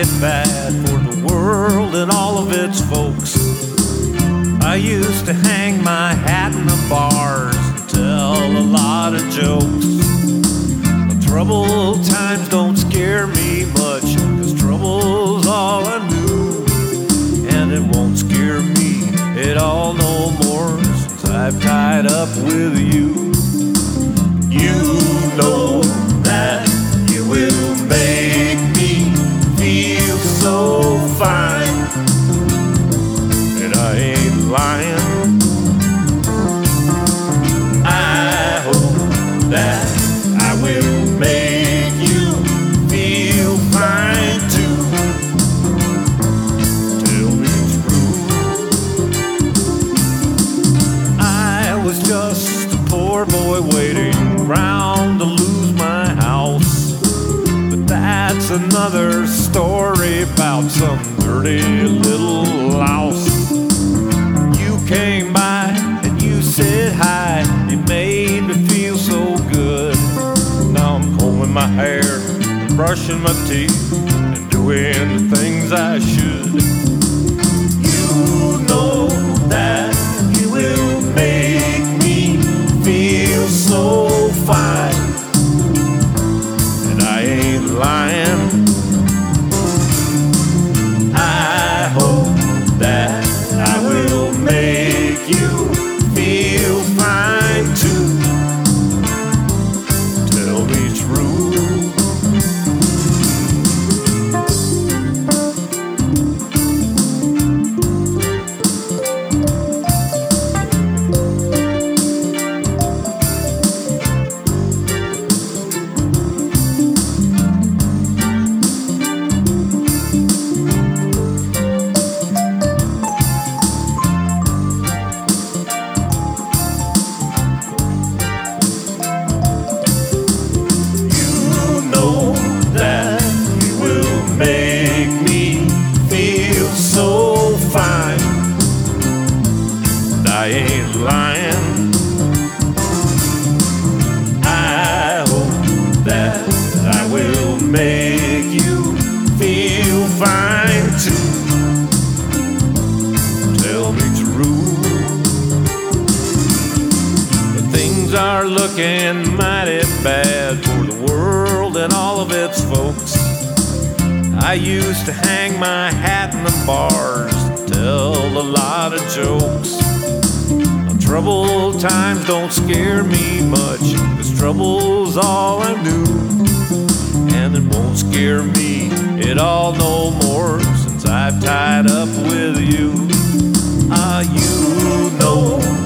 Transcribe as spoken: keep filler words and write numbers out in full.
mighty bad for the world and all of its folks. I used to hang my hat in the bars and tell a lot of jokes. The troubled times don't scare me much, 'cause trouble's all I knew. And it won't scare me at all no more since I've tied up with you. You know that you will make me feel so fine, and I ain't lying. I hope that I will make you feel fine too. Tell me true. I was just a poor boy waiting around to lose my house, but that's another story about some dirty little louse. You came by and you said hi, you made me feel so good. Now I'm combing my hair, brushing my teeth, and doing the things I should. You know that you will make me feel so fine, and I ain't lying. I hope that I will make you feel fine too. Tell me true. Make me feel so fine, and I ain't lying. I hope that I will make you feel fine too. Tell me true. But things are looking mighty bad for the world and all of its folks. I used to hang my hat in the bars, tell a lot of jokes. Now, troubled times don't scare me much, 'cause trouble's all I knew. And it won't scare me at all no more since I've tied up with you. Ah, you know